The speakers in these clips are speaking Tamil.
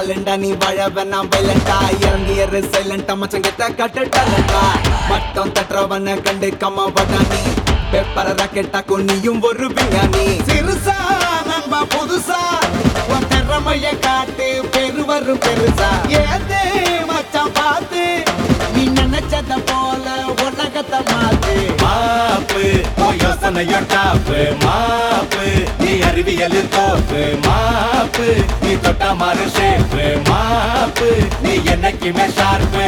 டேலண்டா நீ வாழ வேணாம் வைலண்டா இறங்கியரு சைலண்டா மச்சம் கெட்ட கட்ட டேலண்டா மட்டம் தட்டுறவன கண்டு கம்மா வடா நீ பேப்பர ராக்கெட்டாக்கு நீயும் ஒரு விஞ்ஞானி சிறுசா நண்பா புதுசா உன் திறமைய காட்டு பெரு வரும் பெருசா ஏதே மச்சான் பார்த்து நீ நினைச்சத போல உலகத்தை மாத்து மாப்பு யோசனையோ டாப்பு மாப்பு நீ அறிவியல் தோப்பு மாப்பு நீ தொட்டா மாறு ஷேப்பு மாப்பு நீ என்னைக்குமே ஷார்ப்பு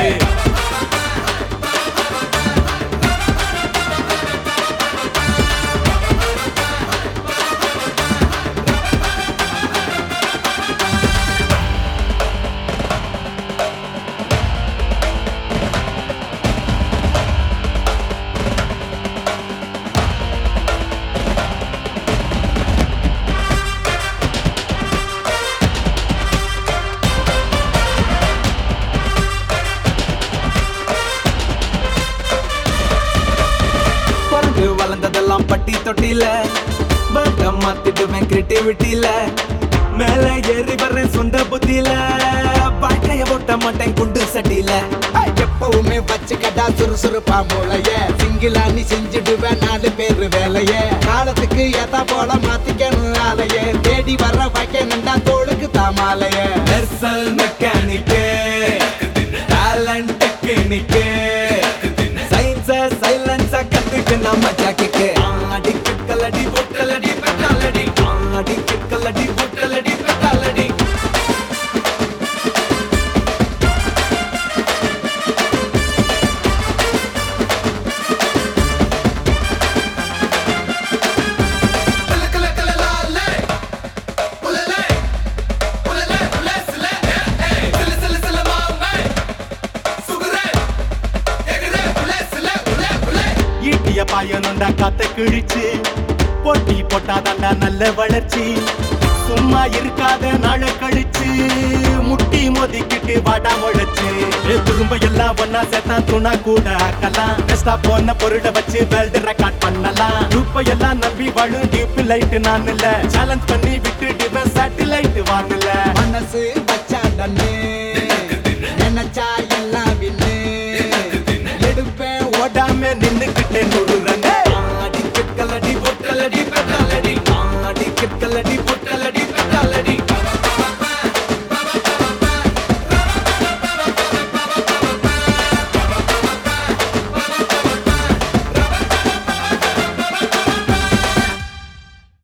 வளர்ந்ததெல்லாம் பட்டி தொட்டில பட்ட மாத்திடுவேன் கிரியேட்டிவிட்டில மேல ஏறி வர்றேன் சொந்த புத்தியில வாழ்க்கைய ஓட்ட மாட்டேன் குண்டு சட்டியில எப்பவுமே வச்சுக்கடா சுறுசுறுப்பா மூளைய சிங்கிளா நீ செஞ்சுடுவேன் 4 பேரு வேலைய காலத்துக்கு ஏத்தா போல மாத்திக்கணும் ஆலைய தேடி வர்ற வைக்கணும்டா தோளுக்கு தாமாலைய நெர்சல் மெக்கானிக்கு டேலண்ட் டெக்னிக்கு சயின்ஸ சைலன்ஸ கத்துக்கு நம்ம ஜாக்கிக்கு அடி கிக்கலடி பொட்டலடி பெட்டாலடி அடி கிக்கலடி பொட்டலடி பெட்டாலடி ஈட்டிய பாயனுண்டா காத்த கிழிச்சு போட்டி போட்டாதாண்டா நல்ல வளர்ச்சி சும்மா இருக்காத நாள கழிச்சு முட்டி மோதிக்கிட்டு வாடா முளைச்சு திரும்ப எல்லாம் ஒன்னா சேர்த்தா துணா கூட ஆக்கலாம் பெஸ்டா போன பொருளை வச்சு வேர்ல்டு ரெக்கார்ட் பண்ணலாம் ரூப எல்லாம் நம்பி வாழும் டியூப் லைட் நான் இல்ல சேலஞ்ச் பண்ணி விட்டு டிவன் சேட்டிலைட் வாங்கல மனசு வச்சாண்டன்னு நினைச்சா எல்லாம் வின்னு எடுப்பேன் ஓடாம நின்னுக்கிட்டே